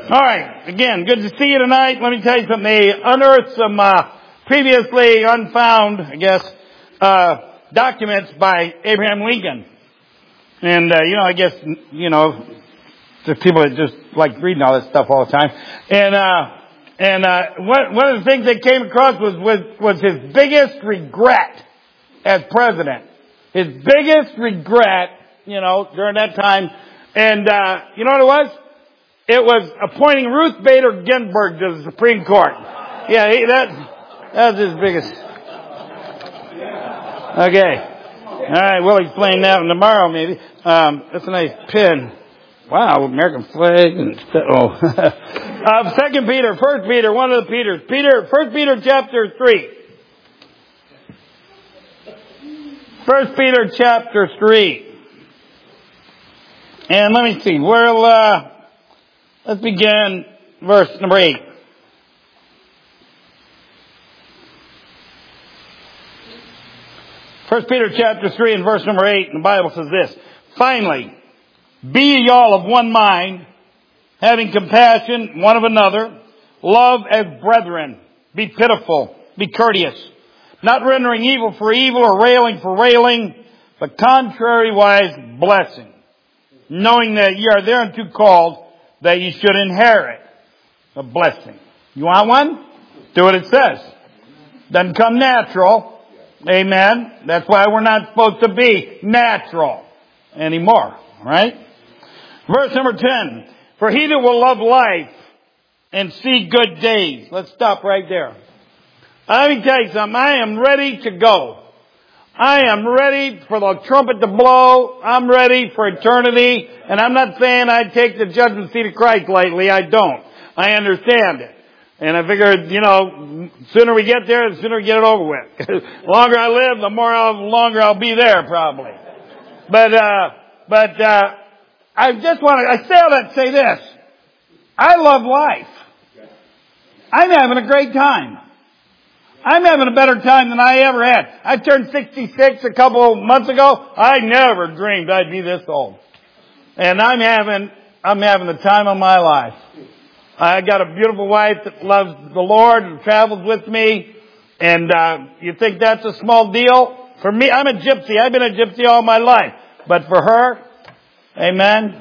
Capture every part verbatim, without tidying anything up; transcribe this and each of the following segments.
All right. Again, good to see you tonight. Let me tell you something. They unearthed some uh, previously unfound, I guess, uh, documents by Abraham Lincoln. And, uh, you know, I guess, you know, there's people that just like reading all this stuff all the time. And, uh, and, uh, one, one of the things they came across was, was, was his biggest regret as president. His biggest regret, you know, during that time. And, uh, you know what it was? It was appointing Ruth Bader Ginsburg to the Supreme Court. Yeah, he, that, that was his biggest. Okay. All right, we'll explain that tomorrow maybe. Um, that's a nice pin. Wow, American flag and stuff. Oh. uh, Second Peter, First Peter, one of the Peters. Peter, First Peter chapter three. First Peter chapter three. And let me see. We'll, uh, let's begin verse number eight. First Peter chapter three and verse number eight, and the Bible says this. Finally, be ye all of one mind, having compassion one of another, love as brethren, be pitiful, be courteous, not rendering evil for evil or railing for railing, but contrariwise blessing, knowing that ye are thereunto called, that ye should inherit a blessing. You want one? Do what it says. Doesn't come natural. Amen. That's why we're not supposed to be natural anymore. Right? Verse number ten. For he that will love life and see good days. Let's stop right there. Let me tell you something. I am ready to go. I am ready for the trumpet to blow. I'm ready for eternity. And I'm not saying I take the judgment seat of Christ lightly. I don't. I understand it. And I figured, you know, sooner we get there, the sooner we get it over with. The longer I live, the more I'll, longer I'll be there probably. But, uh, but, uh, I just want to, I say all that to say this. I love life. I'm having a great time. I'm having a better time than I ever had. I turned sixty-six a couple months ago. I never dreamed I'd be this old. And I'm having, I'm having the time of my life. I got a beautiful wife that loves the Lord and travels with me. And, uh, you think that's a small deal? For me, I'm a gypsy. I've been a gypsy all my life. But for her, amen.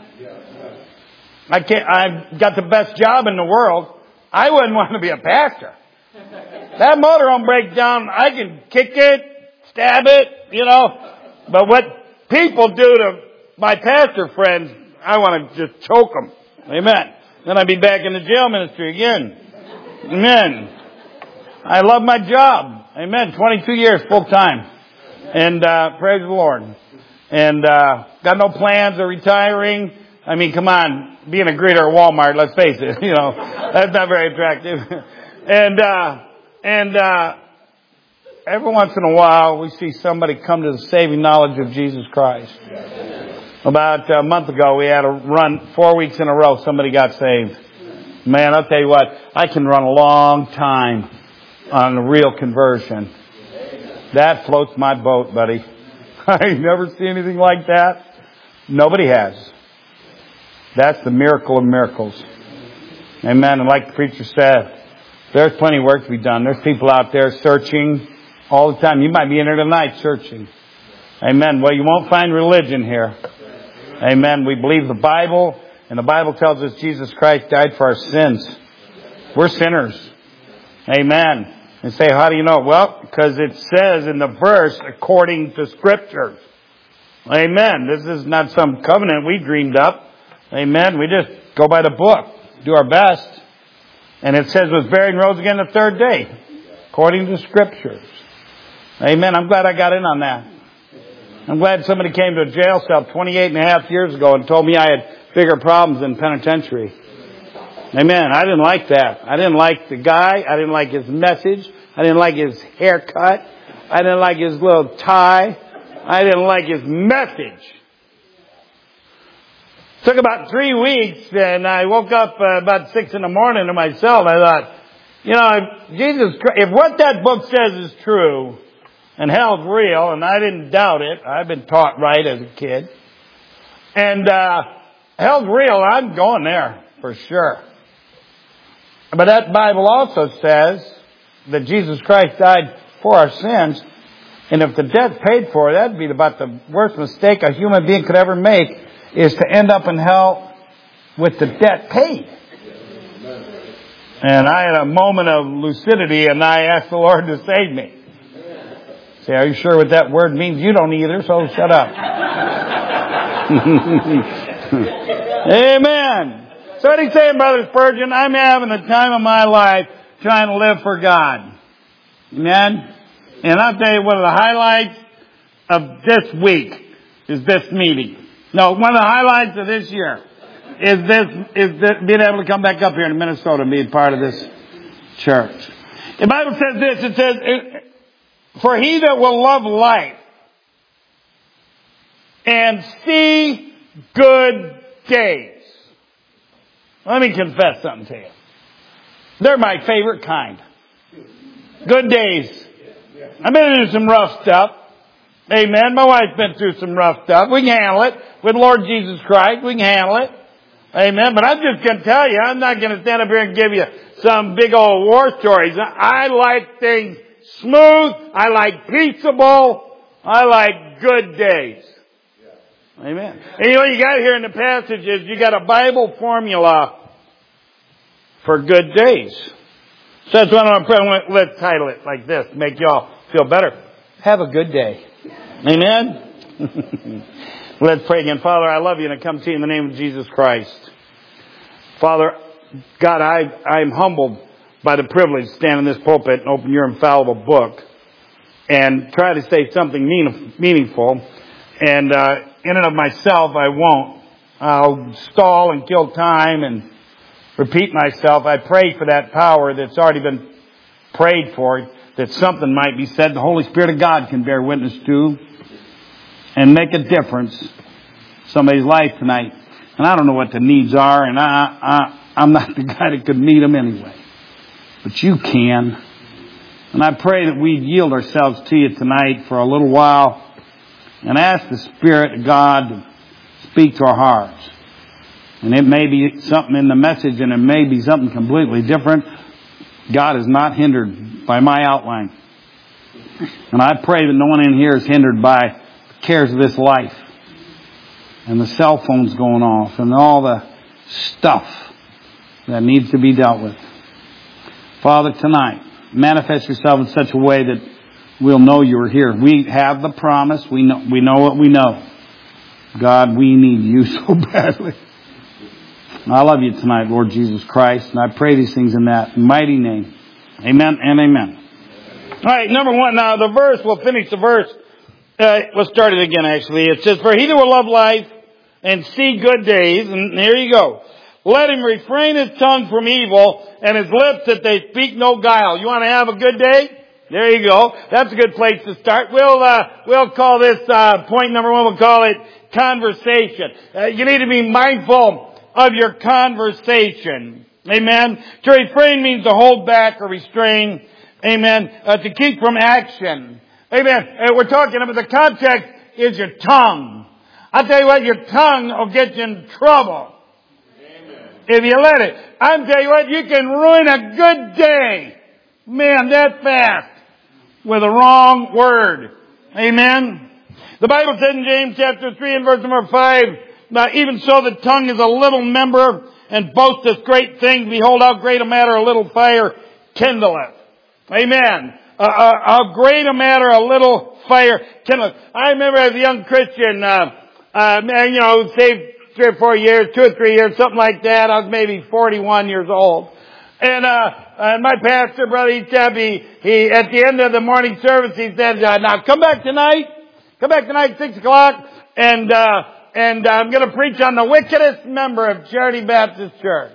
I can't, I've got the best job in the world. I wouldn't want to be a pastor. That motorhome breaks down, I can kick it, stab it, you know. But what people do to my pastor friends, I want to just choke them. Amen. Then I'd be back in the jail ministry again. Amen. I love my job. Amen. twenty-two years full time. And, uh, praise the Lord. And, uh, got no plans of retiring. I mean, come on, being a greeter at Walmart, let's face it, you know, that's not very attractive. And, uh, and, uh, every once in a while we see somebody come to the saving knowledge of Jesus Christ. About a month ago we had a run, four weeks in a row, somebody got saved. Man, I'll tell you what, I can run a long time on a real conversion. That floats my boat, buddy. I never see anything like that. Nobody has. That's the miracle of miracles. Amen. And like the preacher said, there's plenty of work to be done. There's people out there searching all the time. You might be in here tonight searching. Amen. Well, you won't find religion here. Amen. We believe the Bible, and the Bible tells us Jesus Christ died for our sins. We're sinners. Amen. And say, how do you know? Well, because it says in the verse, according to Scriptures. Amen. This is not some covenant we dreamed up. Amen. We just go by the book. Do our best. And it says was buried and rose again the third day. According to Scriptures. Amen. I'm glad I got in on that. I'm glad somebody came to a jail cell twenty-eight and a half years ago and told me I had bigger problems in penitentiary. Amen. I didn't like that. I didn't like the guy. I didn't like his message. I didn't like his haircut. I didn't like his little tie. I didn't like his message. Took about three weeks, and I woke up uh, about six in the morning to myself. I thought, you know, if Jesus, if what that book says is true, and hell's real, and I didn't doubt it. I've been taught right as a kid. And, uh, hell's real, I'm going there for sure. But that Bible also says that Jesus Christ died for our sins. And if the debt's paid for, that'd be about the worst mistake a human being could ever make, is to end up in hell with the debt paid. And I had a moment of lucidity, and I asked the Lord to save me. Say, are you sure what that word means? You don't either, so shut up. Amen. So what he's saying, Brother Spurgeon, I'm having the time of my life trying to live for God. Amen. And I'll tell you, one of the highlights of this week is this meeting. No, one of the highlights of this year is this, is this, being able to come back up here to Minnesota and be a part of this church. The Bible says this, it says, for he that will love life and see good days. Let me confess something to you. They're my favorite kind. Good days. I've been through some rough stuff. Amen. My wife's been through some rough stuff. We can handle it. With Lord Jesus Christ, we can handle it. Amen. But I'm just going to tell you, I'm not going to stand up here and give you some big old war stories. I like things smooth. I like peaceable. I like good days. Amen. And you know what you got here in the passage is you got a Bible formula for good days. So that's what I'm going to let's title it like this to make y'all feel better. Have a good day. Amen. Let's pray again. Father, I love you and I come to you in the name of Jesus Christ. Father, God, I I am humbled by the privilege to stand in this pulpit and open your infallible book and try to say something mean, meaningful. And uh, in and of myself, I won't. I'll stall and kill time and repeat myself. I pray for that power that's already been prayed for, that something might be said the Holy Spirit of God can bear witness to and make a difference in somebody's life tonight. And I don't know what the needs are, and I, I, I'm not the guy that could meet them anyway. But you can. And I pray that we yield ourselves to you tonight for a little while and ask the Spirit of God to speak to our hearts. And it may be something in the message, and it may be something completely different. God is not hindered by my outline. And I pray that no one in here is hindered by the cares of this life and the cell phones going off and all the stuff that needs to be dealt with. Father, tonight, manifest yourself in such a way that we'll know you're here. We have the promise. We know, we know what we know. God, we need you so badly. I love you tonight, Lord Jesus Christ, and I pray these things in that mighty name. Amen and amen. All right, number one, now the verse, we'll finish the verse. Uh, we'll start it again, actually. It says, for he that will love life and see good days, and here you go, let him refrain his tongue from evil and his lips that they speak no guile. You want to have a good day? There you go. That's a good place to start. We'll, uh, we'll call this, uh, point number one, we'll call it conversation. Uh, you need to be mindful of your conversation. Amen. To refrain means to hold back or restrain. Amen. Uh, to keep from action. Amen. Uh, we're talking about the context is your tongue. I'll tell you what, your tongue will get you in trouble. Amen. If you let it. I'll tell you what, you can ruin a good day. Man, that fast. With a wrong word. Amen. The Bible said in James chapter three and verse number five, now, even so, the tongue is a little member, and boasteth great things. Behold, how great a matter a little fire kindleth. Amen. Uh, uh, how great a matter a little fire kindleth. I remember as a young Christian, uh, uh, you know, saved three or four years, two or three years, something like that. I was maybe forty-one years old. And, uh, and my pastor, Brother Echabi, he, at the end of the morning service, he said, uh, now come back tonight. Come back tonight at six o'clock, and, uh, And I'm going to preach on the wickedest member of Charity Baptist Church.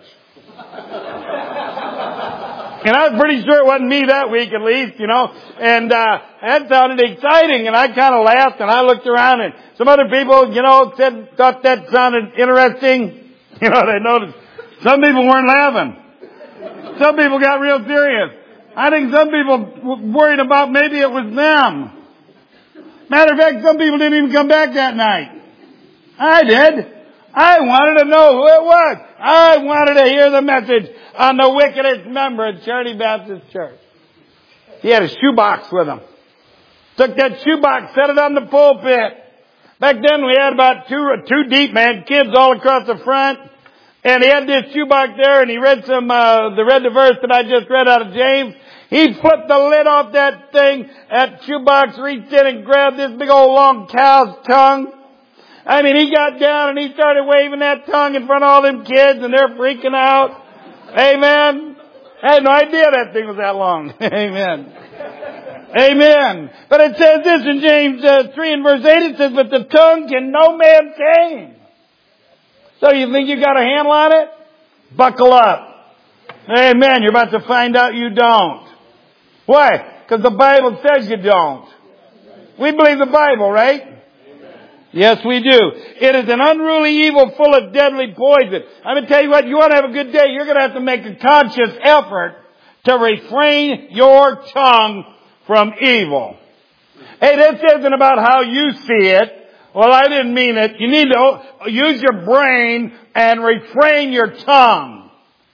And I was pretty sure it wasn't me that week, at least, you know. And uh that sounded exciting, and I kind of laughed, and I looked around, and some other people, you know, said thought that sounded interesting. You know, they noticed some people weren't laughing. Some people got real serious. I think some people were worried about maybe it was them. Matter of fact, some people didn't even come back that night. I did. I wanted to know who it was. I wanted to hear the message on the wickedest member at Charity Baptist Church. He had a shoebox with him. Took that shoebox, set it on the pulpit. Back then we had about two, two deep, man, kids all across the front. And he had this shoebox there and he read some, uh, the read the verse that I just read out of James. He flipped the lid off that thing, that shoebox, reached in and grabbed this big old long cow's tongue. I mean, he got down and he started waving that tongue in front of all them kids and they're freaking out. Amen. I had no idea that thing was that long. Amen. Amen. But it says this in James uh, three and verse eight. It says, but the tongue can no man tame. So you think you got a handle on it? Buckle up. Amen. You're about to find out you don't. Why? Because the Bible says you don't. We believe the Bible, right? Yes, we do. It is an unruly evil full of deadly poison. I'm going to tell you what, you want to have a good day, you're going to have to make a conscious effort to refrain your tongue from evil. Hey, this isn't about how you see it. Well, I didn't mean it. You need to use your brain and refrain your tongue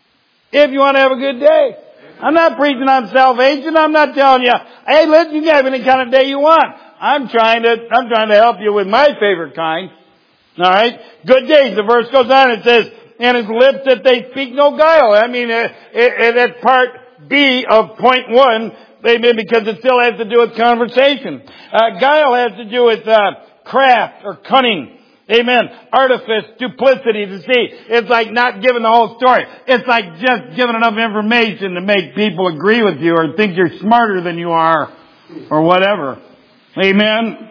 if you want to have a good day. I'm not preaching on salvation. I'm not telling you, hey, listen, you can have any kind of day you want. I'm trying to, I'm trying to help you with my favorite kind. All right? Good days. The verse goes on. It says, and his lips that they speak no guile. I mean, uh, it, it, that's part B of point one. Amen, because it still has to do with conversation. Uh, guile has to do with, uh, craft or cunning. Amen. Artifice, duplicity, deceit. It's like not giving the whole story. It's like just giving enough information to make people agree with you or think you're smarter than you are or whatever. Amen.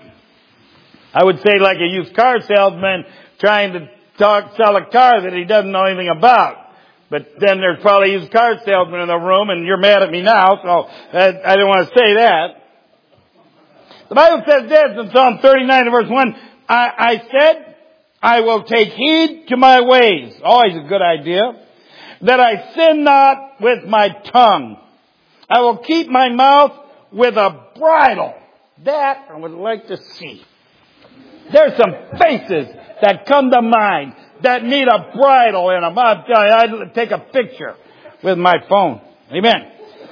I would say like a used car salesman trying to talk, sell a car that he doesn't know anything about. But then there's probably a used car salesman in the room and you're mad at me now, so I, I didn't want to say that. The Bible says this in Psalm thirty-nine verse one, I, I said, I will take heed to my ways. Always a good idea. That I sin not with my tongue. I will keep my mouth with a bridle. That I would like to see. There's some faces that come to mind that need a bridle in them. I'll tell you, I'd take a picture with my phone. Amen.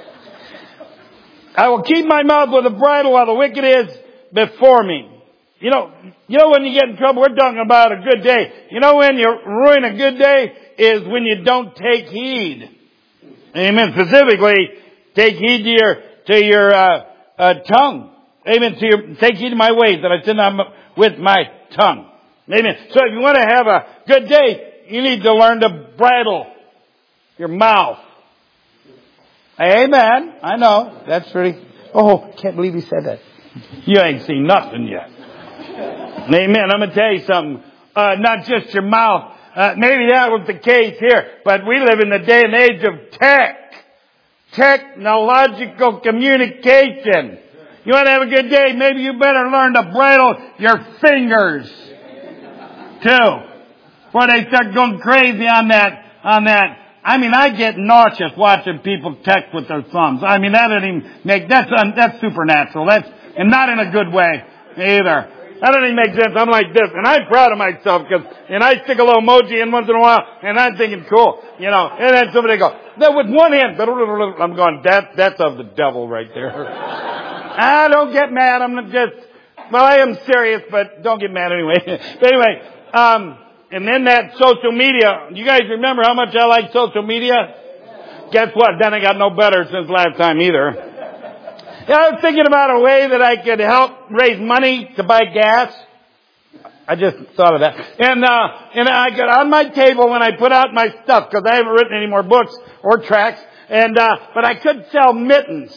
I will keep my mouth with a bridle while the wicked is before me. You know, you know when you get in trouble, we're talking about a good day. You know when you ruin a good day is when you don't take heed. Amen. Specifically, take heed to your, to your, uh, uh, tongue. Amen. To your, take heed to my ways that I sin not with my tongue. Amen. So if you want to have a good day, you need to learn to bridle your mouth. Amen. I know. That's pretty. Oh, can't believe he said that. You ain't seen nothing yet. Amen. I'm going to tell you something. Uh, not just your mouth. Uh, maybe that was the case here, but we live in the day and age of tech. Technological communication. You want to have a good day? Maybe you better learn to bridle your fingers. Too. Before they start going crazy on that, on that. I mean, I get nauseous watching people text with their thumbs. I mean, that doesn't even make, that's, um, that's supernatural. That's, and not in a good way either. That doesn't even make sense. I'm like this, and I'm proud of myself because, and I stick a little emoji in once in a while, and I'm thinking, cool, you know, and then somebody go, then with one hand, I'm going, that, that's of the devil right there. Ah, don't get mad. I'm just, well, I am serious, but don't get mad anyway. But anyway, um, and then that social media. You guys remember how much I like social media? Guess what? Then I got no better since last time either. Yeah, I was thinking about a way that I could help raise money to buy gas. I just thought of that. And, uh, and I got on my table when I put out my stuff, because I haven't written any more books or tracts, and, uh, but I could sell mittens.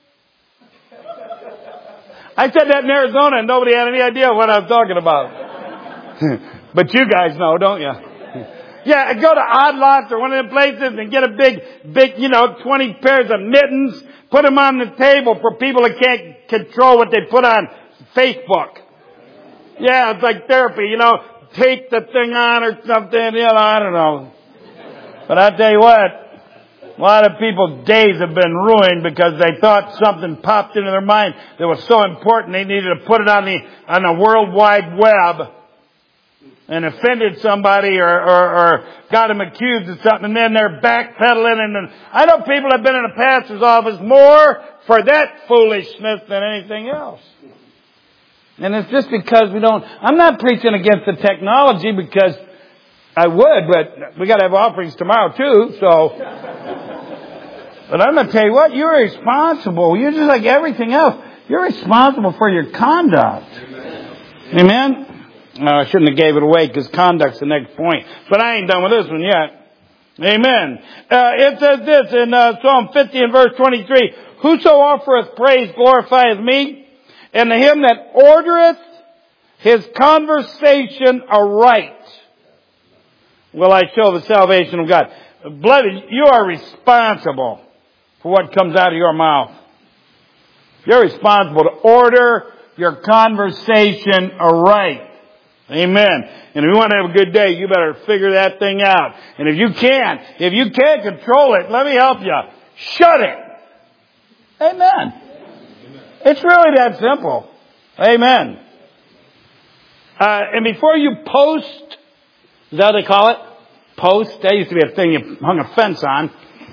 I said that in Arizona and nobody had any idea what I was talking about. But you guys know, don't you? Yeah, I go to Odd Lots or one of the places and get a big, big, you know, twenty pairs of mittens, put them on the table for people that can't control what they put on Facebook. Yeah, it's like therapy, you know, tape the thing on or something, you know, I don't know. But I'll tell you what, a lot of people's days have been ruined because they thought something popped into their mind that was so important they needed to put it on the, on the World Wide Web. and offended somebody or, or, or got them accused of something, and then they're backpedaling. And I know people have been in a pastor's office more for that foolishness than anything else. And it's just because we don't, I'm not preaching against the technology because I would, but we got to have offerings tomorrow too, so. But I'm going to tell you what, you're responsible. You're just like everything else. You're responsible for your conduct. Amen? Amen? No, I shouldn't have gave it away because conduct's the next point. But I ain't done with this one yet. Amen. Uh, it says this in uh, Psalm fifty and verse twenty-three. Whoso offereth praise glorifieth me. And to him that ordereth his conversation aright will I show the salvation of God. Beloved, you are responsible for what comes out of your mouth. You're responsible to order your conversation aright. Amen. And if you want to have a good day, you better figure that thing out. And if you can't, if you can't control it, let me help you. Shut it. Amen. It's really that simple. Amen. Uh, and before you post, is that what they call it? Post? That used to be a thing you hung a fence on.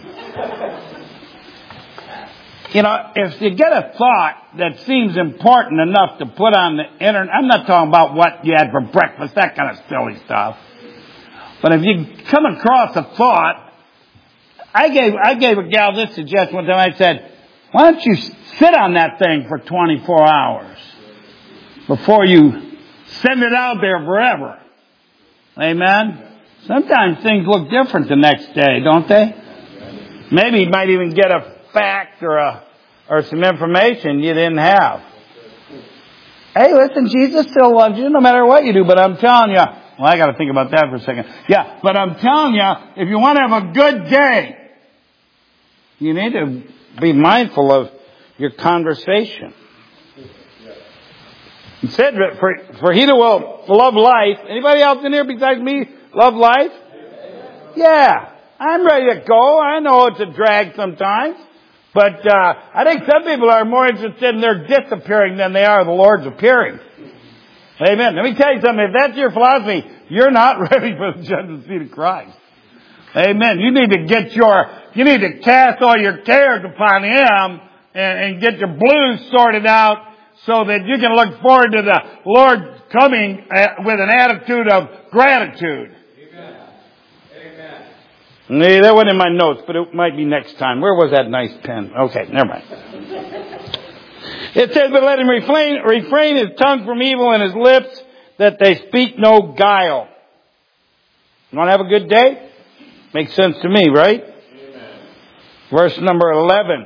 You know, if you get a thought that seems important enough to put on the internet, I'm not talking about what you had for breakfast, that kind of silly stuff. But if you come across a thought, I gave, I gave a gal this suggestion one time. I said, why don't you sit on that thing for twenty-four hours before you send it out there forever? Amen? Sometimes things look different the next day, don't they? Maybe you might even get a fact or a, or some information you didn't have. Hey, listen, Jesus still loves you no matter what you do, but I'm telling you, well, I got to think about that for a second. Yeah, but I'm telling you, if you want to have a good day, you need to be mindful of your conversation. He said, for, for he that will love life, anybody else in here besides me love life? Yeah, I'm ready to go. I know it's a drag sometimes. But uh I think some people are more interested in their disappearing than they are the Lord's appearing. Amen. Let me tell you something. If that's your philosophy, you're not ready for the judgment seat of Christ. Amen. You need to get your, you need to cast all your cares upon Him and, and get your blues sorted out so that you can look forward to the Lord coming with an attitude of gratitude. Nee, that wasn't in my notes, but it might be next time. Where was that nice pen? Okay, never mind. It says, but let him refrain, refrain his tongue from evil and his lips, that they speak no guile. You want to have a good day? Makes sense to me, right? Amen. Verse number eleven.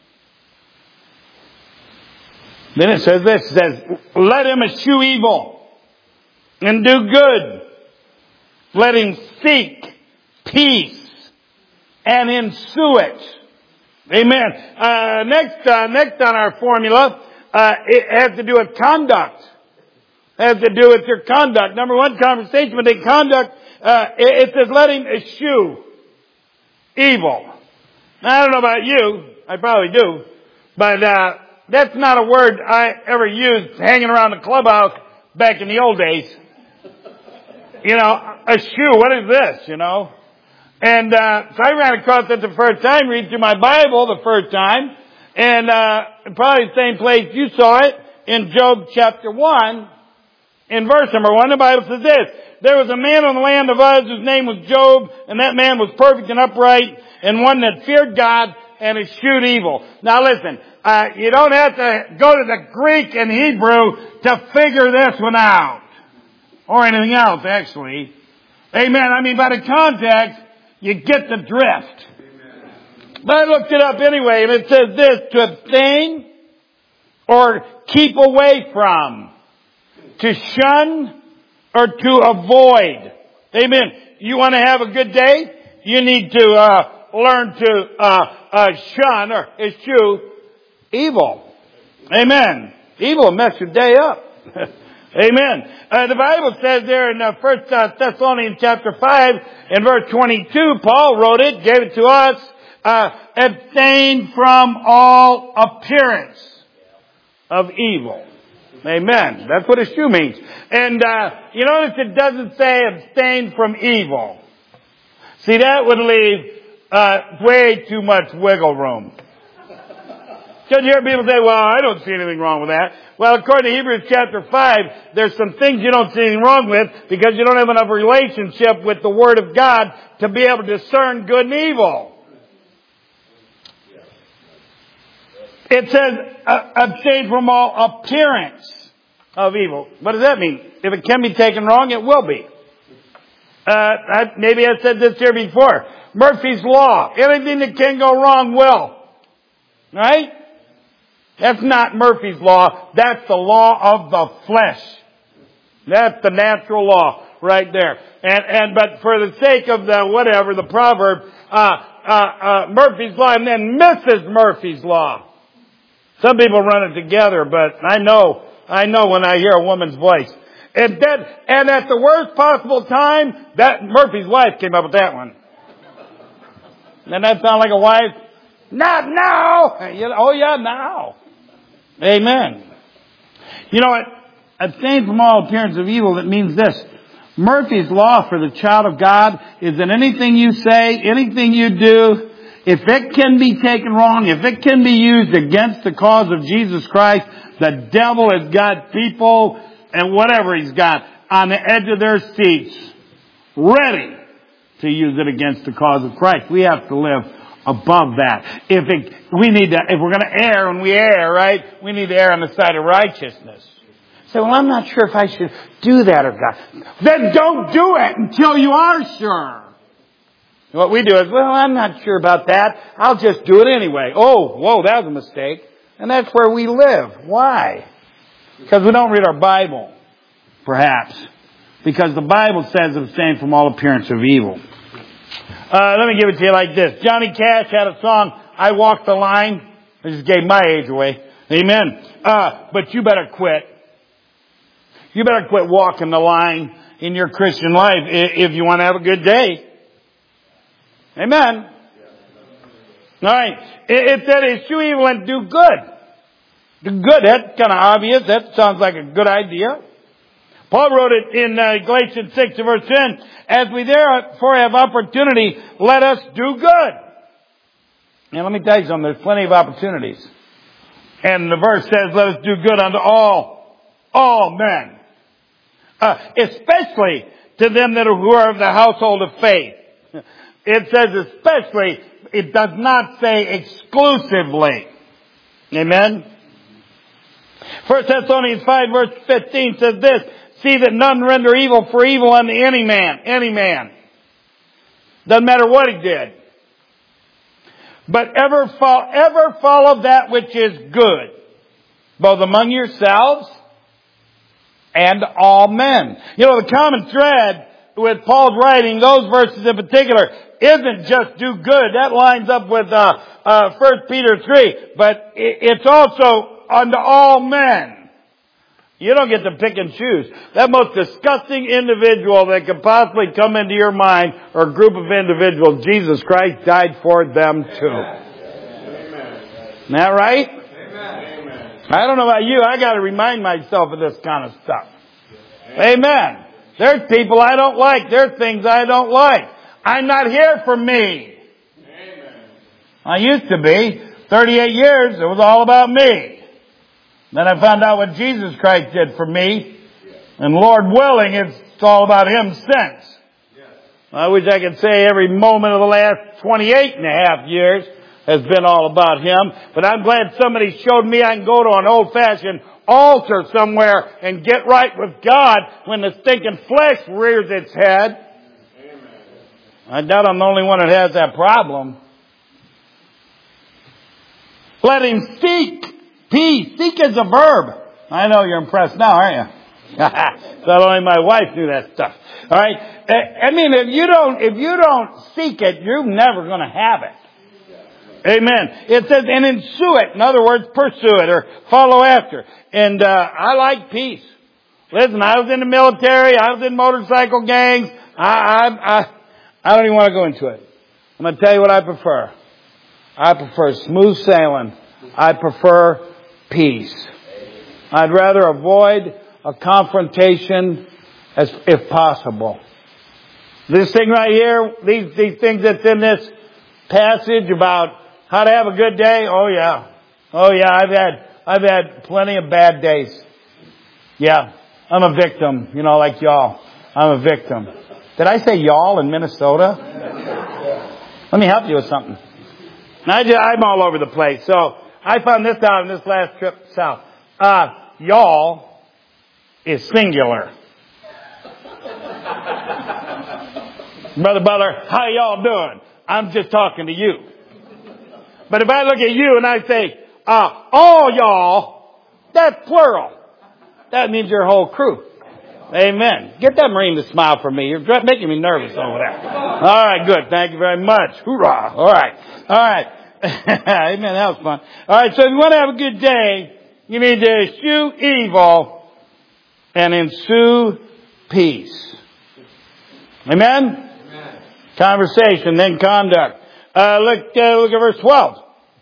Then it says this, it says, let him eschew evil and do good. Let him seek peace and ensue it. Amen. Uh, next, uh, next on our formula, uh, it has to do with conduct. It has to do with your conduct. Number one, conversation, but then conduct, uh, it, it says let him eschew evil. Now, I don't know about you. I probably do. But, uh, that's not a word I ever used hanging around the clubhouse back in the old days. You know, eschew, what is this, you know? And uh so I ran across it the first time, read through my Bible the first time, and uh probably the same place you saw it, in Job chapter one, in verse number one, the Bible says this, there was a man on the land of Uz whose name was Job, and that man was perfect and upright, and one that feared God and eschewed evil. Now listen, uh you don't have to go to the Greek and Hebrew to figure this one out, or anything else actually. Amen. I mean, by the context, you get the drift. Amen. But I looked it up anyway, and it says this, to abstain or keep away from, to shun or to avoid. Amen. You want to have a good day? You need to uh learn to uh, uh shun or eschew evil. Amen. Evil will mess your day up. Amen. Uh, the Bible says there in uh, First uh, Thessalonians chapter five and verse twenty-two, Paul wrote it, gave it to us, uh, abstain from all appearance of evil. Amen. That's what eschew means. And uh, you notice it doesn't say abstain from evil. See, that would leave uh, way too much wiggle room. Because you hear people say, well, I don't see anything wrong with that. Well, according to Hebrews chapter five, there's some things you don't see anything wrong with because you don't have enough relationship with the Word of God to be able to discern good and evil. It says, uh, abstain from all appearance of evil. What does that mean? If it can be taken wrong, it will be. Uh, I, maybe I said this here before. Murphy's Law. Anything that can go wrong will. Right? That's not Murphy's Law. That's the law of the flesh. That's the natural law right there. And, and, but for the sake of the whatever, the proverb, uh, uh, uh, Murphy's Law and then Missus Murphy's Law. Some people run it together, but I know, I know when I hear a woman's voice. And that, and at the worst possible time, that Murphy's wife came up with that one. Doesn't that sound like a wife? Not now! You know, oh yeah, now. Amen. You know what? Abstain from all appearance of evil, that means this. Murphy's Law for the child of God is that anything you say, anything you do, if it can be taken wrong, if it can be used against the cause of Jesus Christ, the devil has got people and whatever he's got on the edge of their seats ready to use it against the cause of Christ. We have to live above that. If it, we need to, if we're going to err, when we err, right, we need to err on the side of righteousness. Say, well, I'm not sure if I should do that or not. Then don't do it until you are sure. What we do is, well, I'm not sure about that. I'll just do it anyway. Oh, whoa, that was a mistake. And that's where we live. Why? Because we don't read our Bible, perhaps. Because the Bible says abstain from all appearance of evil. Uh, let me give it to you like this. Johnny Cash had a song, I Walk the Line. I just gave my age away. Amen. Uh, but you better quit. You better quit walking the line in your Christian life if you want to have a good day. Amen. All right. It said eschew evil and do good. Do good. That's kind of obvious. That sounds like a good idea. Paul wrote it in uh, Galatians six verse ten. As we therefore have opportunity, let us do good. And let me tell you something. There's plenty of opportunities. And the verse says, let us do good unto all, all men. Uh, especially to them that are, who are of the household of faith. It says especially. It does not say exclusively. Amen. First Thessalonians five verse fifteen says this. See that none render evil for evil unto any man. Any man. Doesn't matter what he did. But ever follow, ever follow that which is good. Both among yourselves and all men. You know, the common thread with Paul's writing, those verses in particular, isn't just do good. That lines up with uh, uh, First Peter three. But it's also unto all men. You don't get to pick and choose. That most disgusting individual that could possibly come into your mind or a group of individuals, Jesus Christ died for them too. Amen. Isn't that right? Amen. I don't know about you. I got to remind myself of this kind of stuff. Amen. Amen. There's people I don't like. There's things I don't like. I'm not here for me. Amen. I used to be. thirty-eight years, it was all about me. Then I found out what Jesus Christ did for me. And Lord willing, it's all about Him since. I wish I could say every moment of the last twenty-eight and a half years has been all about Him. But I'm glad somebody showed me I can go to an old-fashioned altar somewhere and get right with God when the stinking flesh rears its head. Amen. I doubt I'm the only one that has that problem. Let him seek peace. Seek is a verb. I know you're impressed now, aren't you? Not only my wife knew that stuff. All right. I mean, if you don't, if you don't seek it, you're never going to have it. Amen. It says, and ensue it. In other words, pursue it or follow after. And, uh, I like peace. Listen, I was in the military. I was in motorcycle gangs. I, I, I, I don't even want to go into it. I'm going to tell you what I prefer. I prefer smooth sailing. I prefer peace. I'd rather avoid a confrontation as if possible. This thing right here, these, these things that's in this passage about how to have a good day, oh yeah. Oh yeah, I've had, I've had plenty of bad days. Yeah, I'm a victim, you know, like y'all. I'm a victim. Did I say y'all in Minnesota? Let me help you with something. I just, I'm all over the place. So I found this out in this last trip south. Uh, y'all is singular. Brother Butler, how y'all doing? I'm just talking to you. But if I look at you and I say, uh, all y'all, that's plural. That means your whole crew. Amen. Get that Marine to smile for me. You're making me nervous over there. All right, good. Thank you very much. Hoorah. All right. All right. Amen. That was fun. All right, so if you want to have a good day, you need to eschew evil and ensue peace. Amen? Amen. Conversation, then conduct. Uh, look, uh, look at verse twelve.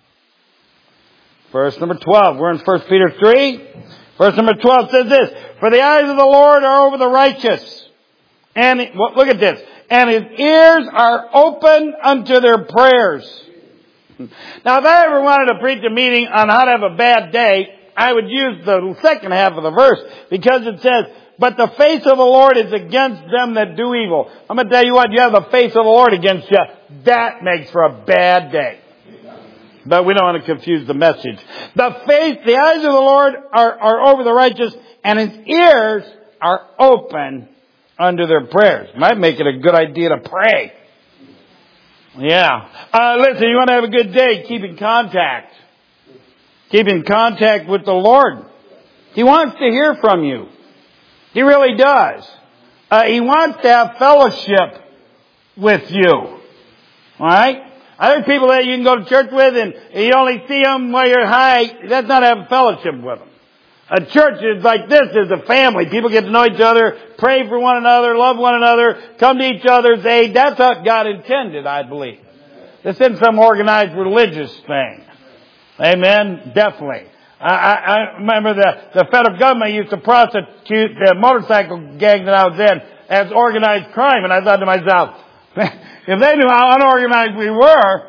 Verse number twelve. We're in First Peter three. Verse number twelve says this, for the eyes of the Lord are over the righteous. And, well, look at this. And his ears are open unto their prayers. Now, if I ever wanted to preach a meeting on how to have a bad day, I would use the second half of the verse because it says, but the face of the Lord is against them that do evil. I'm going to tell you what, you have the face of the Lord against you. That makes for a bad day. But we don't want to confuse the message. The face, the eyes of the Lord are, are over the righteous, and his ears are open unto their prayers. Might make it a good idea to pray. Yeah. Uh, listen, you want to have a good day, keep in contact. Keep in contact with the Lord. He wants to hear from you. He really does. Uh, he wants to have fellowship with you. All right? Other people that you can go to church with and you only see them while you're high, that's not having fellowship with them. A church is like this is a family. People get to know each other, pray for one another, love one another, come to each other's aid. That's what God intended, I believe. This isn't some organized religious thing. Amen? Definitely. I, I, I remember the, the federal government used to prosecute the motorcycle gang that I was in as organized crime. And I thought to myself, if they knew how unorganized we were,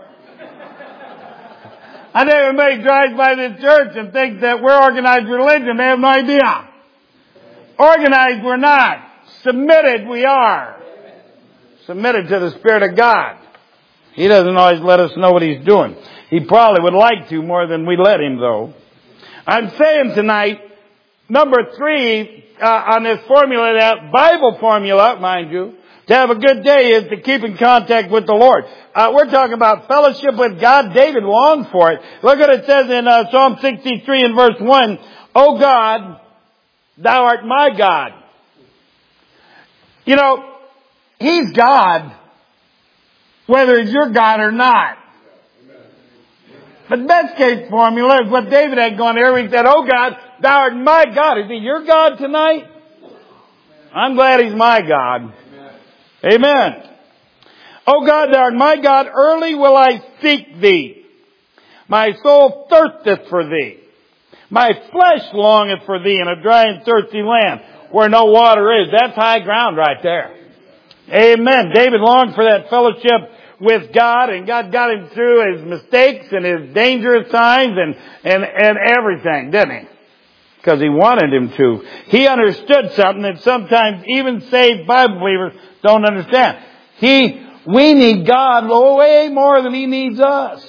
I think everybody drives by this church and thinks that we're organized religion. They have no idea. Organized we're not. Submitted we are. Submitted to the Spirit of God. He doesn't always let us know what He's doing. He probably would like to more than we let Him, though. I'm saying tonight, number three uh, on this formula, that Bible formula, mind you, to have a good day is to keep in contact with the Lord. Uh, we're talking about fellowship with God. David longed for it. Look what it says in uh, Psalm sixty-three and verse one. O God, thou art my God. You know, He's God, whether He's your God or not. But the best case formula is what David had going there. He said, Oh God, thou art my God. Is He your God tonight? I'm glad He's my God. Amen. O God, thou art my God, early will I seek thee. My soul thirsteth for thee. My flesh longeth for thee in a dry and thirsty land where no water is. That's high ground right there. Amen. David longed for that fellowship with God, and God got him through his mistakes and his dangerous times and, and, and everything, didn't He? Because He wanted him to. He understood something that sometimes even saved Bible believers don't understand. He, we need God way more than He needs us.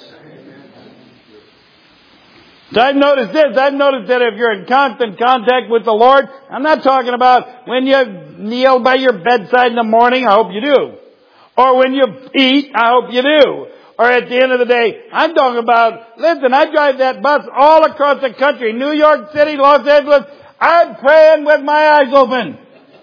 So I've noticed this. I've noticed that if you're in constant contact with the Lord, I'm not talking about when you kneel by your bedside in the morning, I hope you do. Or when you eat, I hope you do. Or at the end of the day, I'm talking about, listen, I drive that bus all across the country, New York City, Los Angeles. I'm praying with my eyes open.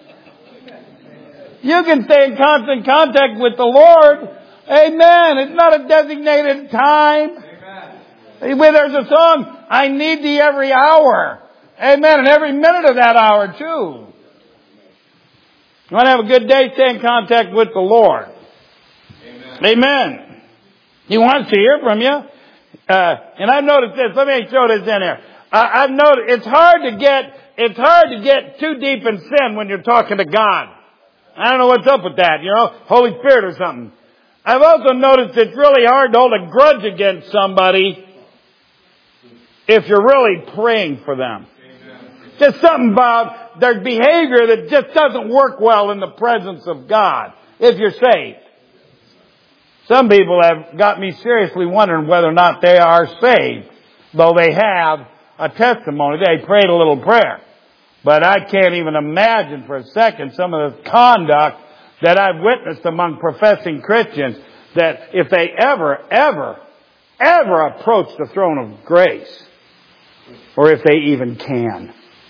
You can stay in constant contact with the Lord. Amen. It's not a designated time. Amen. There's a song, I need thee every hour. Amen. And every minute of that hour too. You want to have a good day? Stay in contact with the Lord. Amen. Amen. He wants to hear from you. Uh, and I've noticed this. Let me throw this in here. I, I've noticed it's hard to get, it's hard to get too deep in sin when you're talking to God. I don't know what's up with that, you know, Holy Spirit or something. I've also noticed it's really hard to hold a grudge against somebody if you're really praying for them. Just something about their behavior that just doesn't work well in the presence of God if you're saved. Some people have got me seriously wondering whether or not they are saved, though they have a testimony. They prayed a little prayer. But I can't even imagine for a second some of the conduct that I've witnessed among professing Christians, that if they ever, ever, ever approach the throne of grace, or if they even can.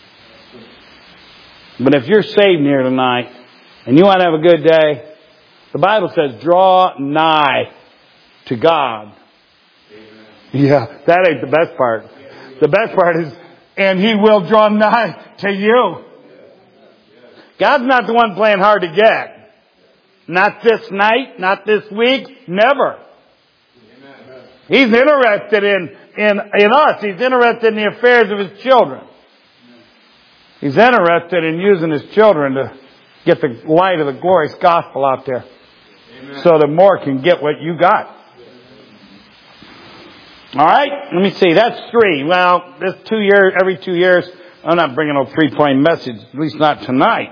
But if you're saved here tonight, and you want to have a good day, the Bible says, draw nigh to God. Amen. Yeah, that ain't the best part. The best part is, and He will draw nigh to you. God's not the one playing hard to get. Not this night, not this week, never. He's interested in, in, in us. He's interested in the affairs of His children. He's interested in using His children to get the light of the glorious gospel out there. Amen. So that more can get what you got. All right, let me see. That's three. Well, this two years, every two years, I'm not bringing a three-point message. At least not tonight.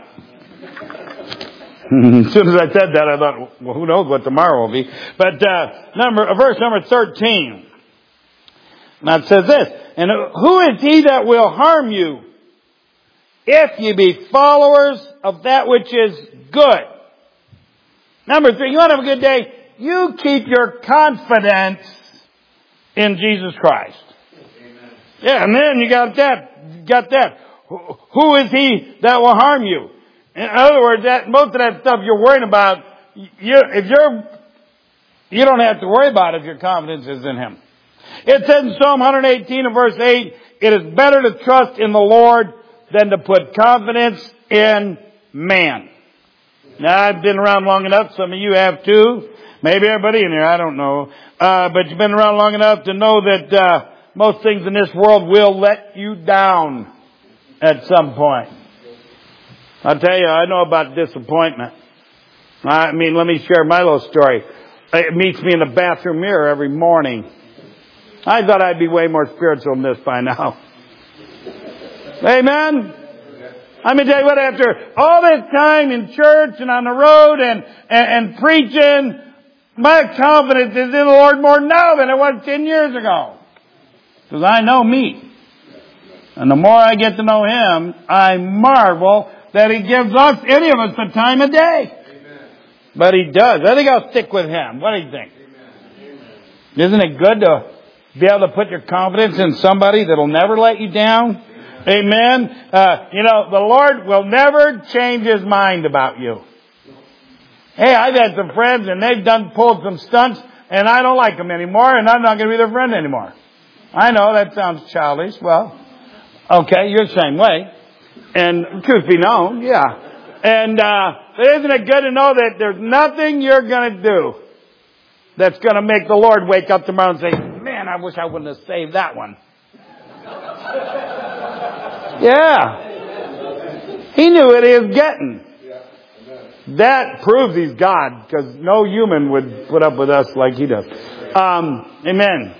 As soon as I said that, I thought, well, who knows what tomorrow will be. But uh, number, verse number thirteen. Now it says this: and who is he that will harm you, if ye be followers of that which is good? Number three, you want to have a good day? You keep your confidence in Jesus Christ. Amen. Yeah, and then you got that. Got that. Who is he that will harm you? In other words, that most of that stuff you're worrying about, you, if you're, you don't have to worry about it if your confidence is in Him. It says in Psalm one eighteen and verse eight, it is better to trust in the Lord than to put confidence in man. Now, I've been around long enough. Some of you have too. Maybe everybody in here. I don't know. Uh, but you've been around long enough to know that uh, most things in this world will let you down at some point. I'll tell you, I know about disappointment. I mean, let me share my little story. It meets me in the bathroom mirror every morning. I thought I'd be way more spiritual than this by now. Amen? Let me tell you what, after all this time in church and on the road and, and, and preaching, my confidence is in the Lord more now than it was ten years ago. Because I know me. And the more I get to know Him, I marvel that He gives us, any of us, the time of day. Amen. But He does. I think I'll stick with Him. What do you think? Amen. Isn't it good to be able to put your confidence in somebody that'll never let you down? Amen. Uh, you know, the Lord will never change His mind about you. Hey, I've had some friends and they've done, pulled some stunts and I don't like them anymore and I'm not going to be their friend anymore. I know that sounds childish. Well, okay, you're the same way. And truth be known, yeah. And, uh, but isn't it good to know that there's nothing you're going to do that's going to make the Lord wake up tomorrow and say, man, I wish I wouldn't have saved that one. Yeah. He knew what he was getting. That proves He's God, because no human would put up with us like He does. Um, amen.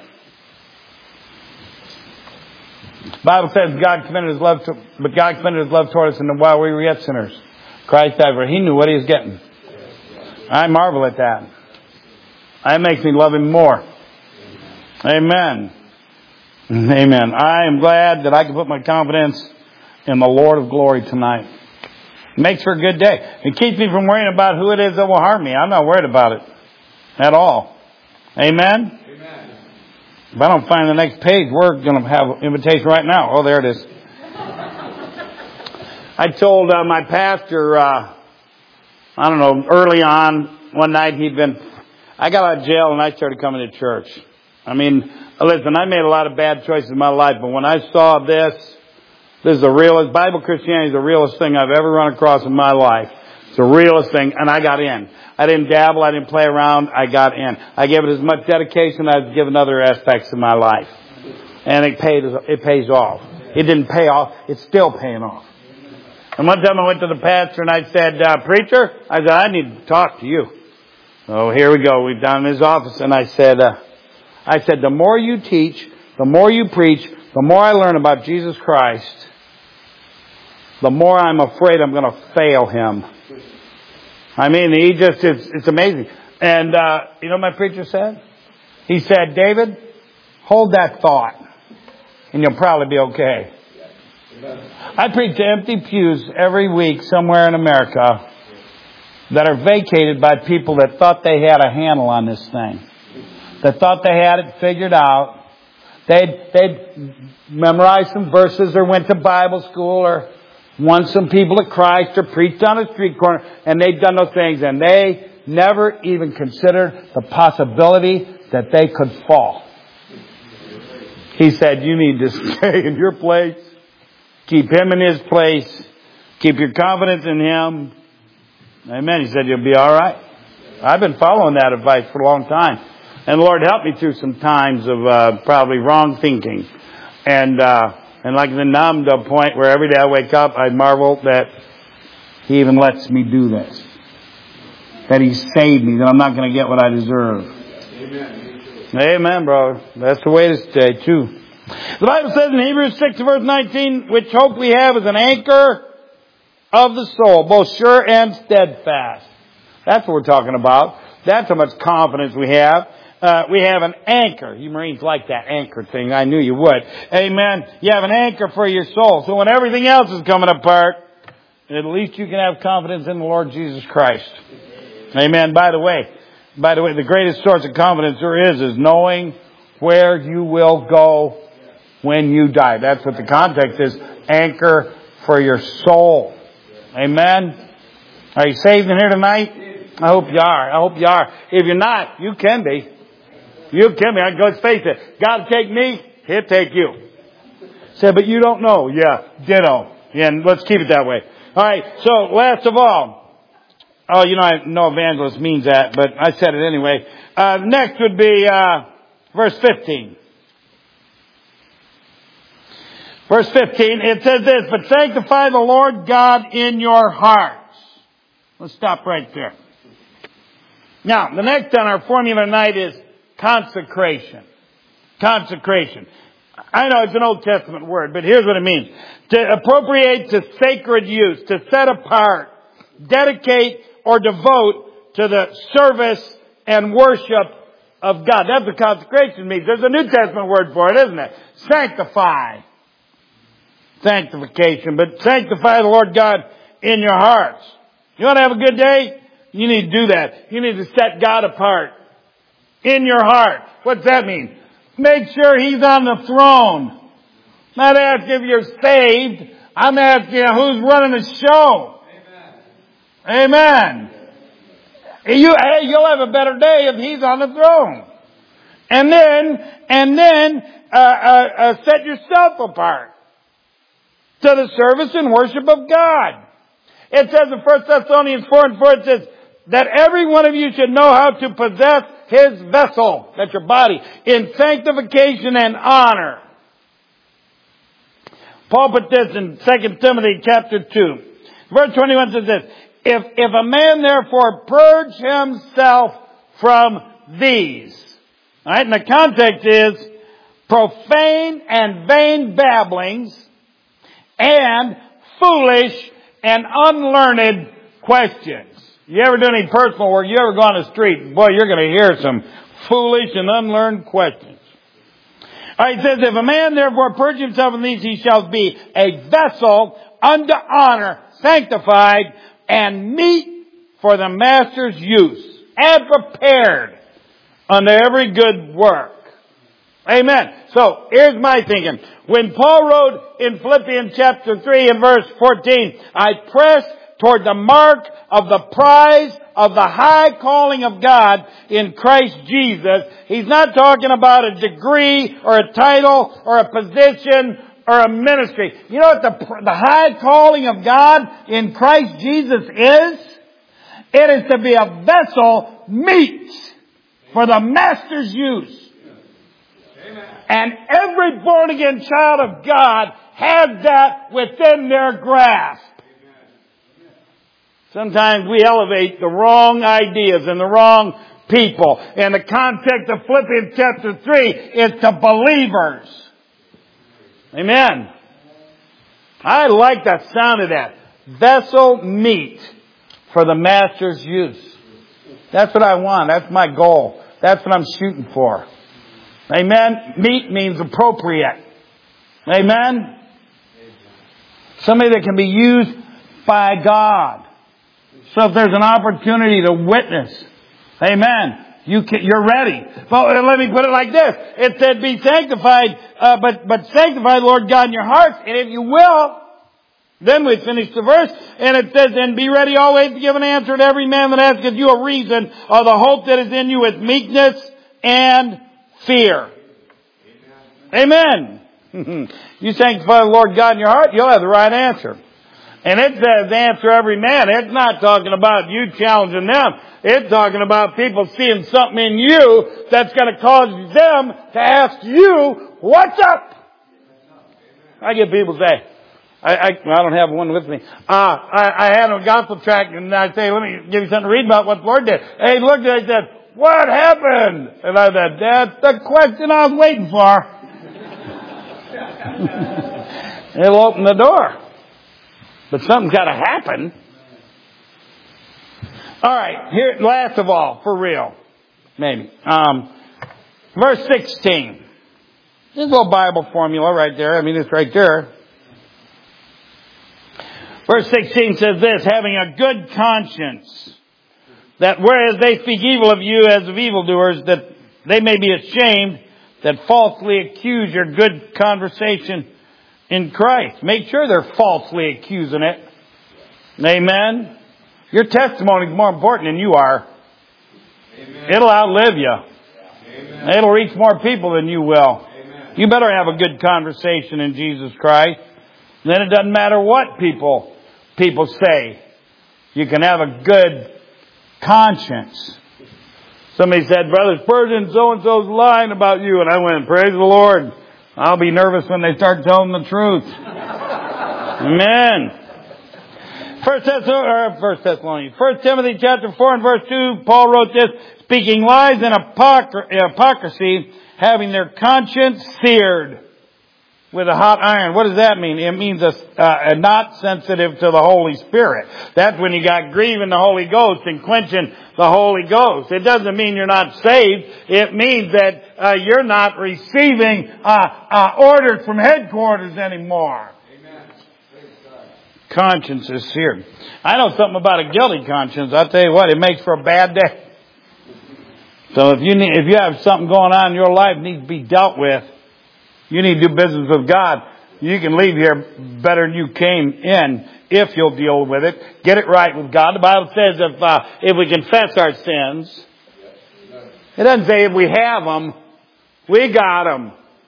The Bible says God commended His love to, but God commended His love toward us, and while we were yet sinners, Christ died for us. He knew what He was getting. I marvel at that. That makes me love Him more. Amen. Amen. I am glad that I can put my confidence in the Lord of glory tonight. It makes for a good day. It keeps me from worrying about who it is that will harm me. I'm not worried about it at all. Amen? Amen. If I don't find the next page, we're going to have an invitation right now. Oh, there it is. I told uh, my pastor, uh, I don't know, early on, one night he'd been, I got out of jail and I started coming to church. I mean, listen, I made a lot of bad choices in my life, but when I saw this, this is the realest, Bible Christianity is the realest thing I've ever run across in my life. It's the realest thing, and I got in. I didn't dabble, I didn't play around, I got in. I gave it as much dedication as I've given other aspects of my life. And it paid, it pays off. It didn't pay off. It's still paying off. And one time I went to the pastor and I said, uh, preacher, I said, I need to talk to you. Oh, here we go. We've down in his office and I said, uh, I said, the more you teach, the more you preach, the more I learn about Jesus Christ, the more I'm afraid I'm going to fail Him. I mean, he just, it's, it's amazing. And, uh, you know what my preacher said? He said, David, hold that thought and you'll probably be okay. I preach to empty pews every week somewhere in America that are vacated by people that thought they had a handle on this thing. That thought they had it figured out. They'd, they'd memorized some verses or went to Bible school or won some people at Christ or preached on a street corner, and they'd done those things, and they never even considered the possibility that they could fall. He said, you need to stay in your place. Keep him in his place. Keep your confidence in him. Amen. He said, you'll be all right. I've been following that advice for a long time. And the Lord helped me through some times of uh, probably wrong thinking. And uh, and like now I'm to a point where every day I wake up, I marvel that He even lets me do this. That He saved me, that I'm not going to get what I deserve. Amen. Amen, bro. That's the way to stay, too. The Bible says in Hebrews six, verse nineteen, which hope we have is an anchor of the soul, both sure and steadfast. That's what we're talking about. That's how much confidence we have. Uh, we have an anchor. You Marines like that anchor thing. I knew you would. Amen. You have an anchor for your soul. So when everything else is coming apart, at least you can have confidence in the Lord Jesus Christ. Amen. By the way, by the way, the greatest source of confidence there is is knowing where you will go when you die. That's what the context is. Anchor for your soul. Amen. Are you saved in here tonight? I hope you are. I hope you are. If you're not, you can be. You can be. I go face it. God take me, He'll take you. Say, but you don't know. Yeah, ditto. Yeah, and let's keep it that way. All right. So last of all, oh, you know, I know evangelist means that, but I said it anyway. Uh, next would be uh, verse fifteen. Verse fifteen, it says this, but sanctify the Lord God in your hearts. Let's stop right there. Now, the next on our formula tonight is consecration. Consecration. I know it's an Old Testament word, but here's what it means. To appropriate to sacred use, to set apart, dedicate, or devote to the service and worship of God. That's what consecration means. There's a New Testament word for it, isn't it? Sanctify. Sanctification. But sanctify the Lord God in your hearts. You want to have a good day? You need to do that. You need to set God apart in your heart. What's that mean? Make sure He's on the throne. Not asking if you're saved. I'm asking you who's running the show. Amen. Amen. You, hey, you'll have a better day if He's on the throne. And then, and then, uh, uh, uh, set yourself apart to the service and worship of God. It says in First Thessalonians four and four, it says that every one of you should know how to possess his vessel, that's your body, in sanctification and honor. Paul put this in Second Timothy chapter two. Verse twenty-one says this, If, if a man therefore purge himself from these. Alright, and the context is profane and vain babblings and foolish and unlearned questions. You ever do any personal work? You ever go on the street? Boy, you're going to hear some foolish and unlearned questions. All right, it says, if a man therefore purge himself from these, he shall be a vessel unto honor, sanctified, and meet for the master's use, and prepared unto every good work. Amen. So, here's my thinking. When Paul wrote in Philippians chapter three and verse fourteen, I press toward the mark of the prize of the high calling of God in Christ Jesus. He's not talking about a degree or a title or a position or a ministry. You know what the, the high calling of God in Christ Jesus is? It is to be a vessel meet for the master's use. And every born-again child of God has that within their grasp. Sometimes we elevate the wrong ideas and the wrong people. And the context of Philippians chapter three is to believers. Amen. I like the sound of that. Vessel meet for the master's use. That's what I want. That's my goal. That's what I'm shooting for. Amen. Meet means appropriate. Amen. Somebody that can be used by God. So if there's an opportunity to witness, amen, you can, you're ready. Well, let me put it like this. It said, be sanctified, uh, but, but sanctify the Lord God in your hearts. And if you will, then we finish the verse, and it says, and be ready always to give an answer to every man that asketh you a reason of the hope that is in you with meekness and fear. Amen. Amen. You sanctify the Lord God in your heart, you'll have the right answer. And it says answer every man. It's not talking about you challenging them. It's talking about people seeing something in you that's going to cause them to ask you, what's up? I get people say, I, I, I don't have one with me. Uh, I, I had a gospel tract and I say, let me give you something to read about what the Lord did. And he looked at it and said, what happened? And I said, that's the question I was waiting for. It'll open the door. But something's got to happen. All right, here, last of all, for real, maybe. Um, verse sixteen. There's a little Bible formula right there. I mean, it's right there. Verse sixteen says this, having a good conscience, that whereas they speak evil of you as of evildoers, that they may be ashamed that falsely accuse your good conversation in Christ. Make sure they're falsely accusing it. Amen. Your testimony is more important than you are. Amen. It'll outlive you. Amen. It'll reach more people than you will. Amen. You better have a good conversation in Jesus Christ. Then it doesn't matter what people people say. You can have a good conscience. Somebody said, Brother Spurgeon, so-and-so's lying about you. And I went, praise the Lord. I'll be nervous when they start telling the truth. Amen. First Thessalonians, First Thessalonians, First Timothy chapter four and verse two, Paul wrote this, speaking lies and hypocrisy, having their conscience seared with a hot iron. What does that mean? It means a, uh, not sensitive to the Holy Spirit. That's when you got grieving the Holy Ghost and quenching the Holy Ghost. It doesn't mean you're not saved. It means that uh, you're not receiving uh, uh, orders from headquarters anymore. Amen. Conscience is seared. I know something about a guilty conscience. I'll tell you what, it makes for a bad day. So if you need, if you have something going on in your life that needs to be dealt with, you need to do business with God. You can leave here better than you came in if you'll deal with it. Get it right with God. The Bible says if uh, if we confess our sins, it doesn't say if we have them, we got them.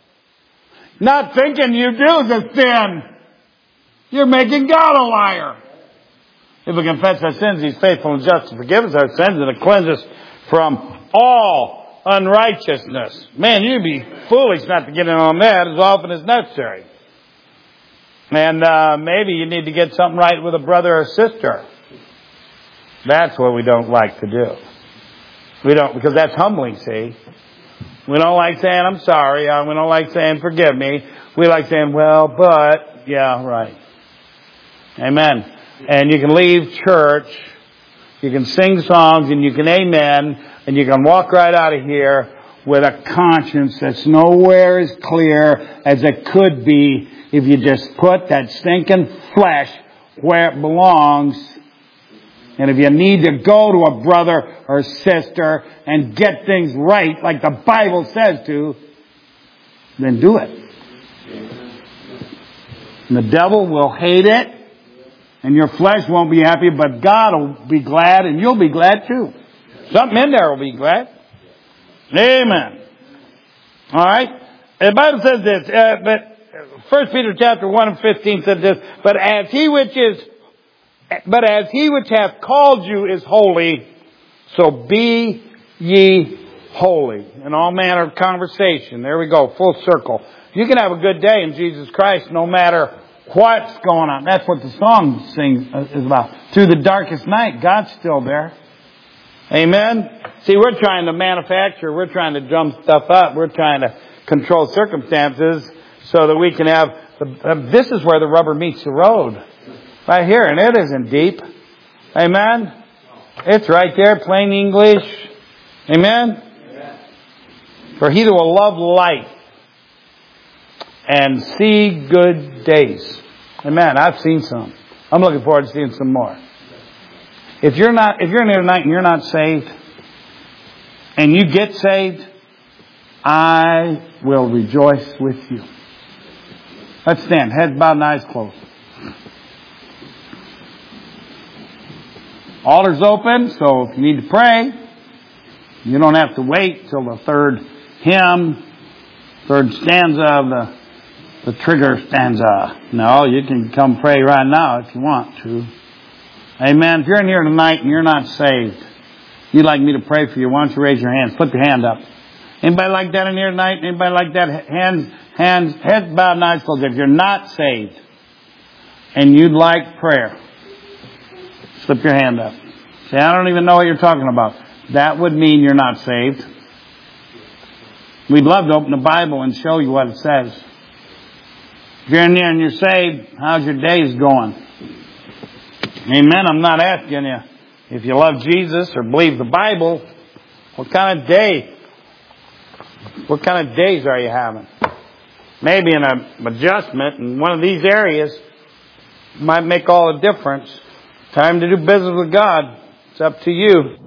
Not thinking you do is a sin. You're making God a liar. If we confess our sins, He's faithful and just to forgive us our sins and to cleanse us from all unrighteousness. Man, you'd be foolish not to get in on that as often as necessary. And uh, maybe you need to get something right with a brother or sister. That's what we don't like to do. We don't, because that's humbling, see. We don't like saying, I'm sorry. Uh, we don't like saying, forgive me. We like saying, well, but, yeah, right. Amen. And you can leave church, you can sing songs, and you can amen, and you can walk right out of here with a conscience that's nowhere as clear as it could be if you just put that stinking flesh where it belongs. And if you need to go to a brother or sister and get things right like the Bible says to, then do it. And the devil will hate it, and your flesh won't be happy, but God will be glad, and you'll be glad too. Something in there will be glad. Amen. All right. The Bible says this, uh, but First Peter chapter one and fifteen said this, but as he which is, but as he which hath called you is holy, so be ye holy, in all manner of conversation. There we go, full circle. You can have a good day in Jesus Christ no matter what's going on. That's what the song sings is about. Through the darkest night, God's still there. Amen? See, we're trying to manufacture, we're trying to drum stuff up, we're trying to control circumstances so that we can have, the, this is where the rubber meets the road. Right here, and it isn't deep. Amen? It's right there, plain English. Amen? Amen. For he that will love life and see good days. Amen. I've seen some. I'm looking forward to seeing some more. If you're not, if you're in here tonight and you're not saved, and you get saved, I will rejoice with you. Let's stand. Heads bowed and eyes closed. Altar's open, so if you need to pray, you don't have to wait till the third hymn, third stanza of the, the trigger stanza. No, you can come pray right now if you want to. Amen. If you're in here tonight and you're not saved, you'd like me to pray for you, why don't you raise your hands? Put your hand up. Anybody like that in here tonight? Anybody like that? Hands, hands, heads bowed and eyes closed. If you're not saved and you'd like prayer, slip your hand up. Say, I don't even know what you're talking about. That would mean you're not saved. We'd love to open the Bible and show you what it says. If you're in there and you're saved, how's your days going? Amen. I'm not asking you if you love Jesus or believe the Bible. What kind of day? What kind of days are you having? Maybe an adjustment in one of these areas might make all the difference. Time to do business with God. It's up to you.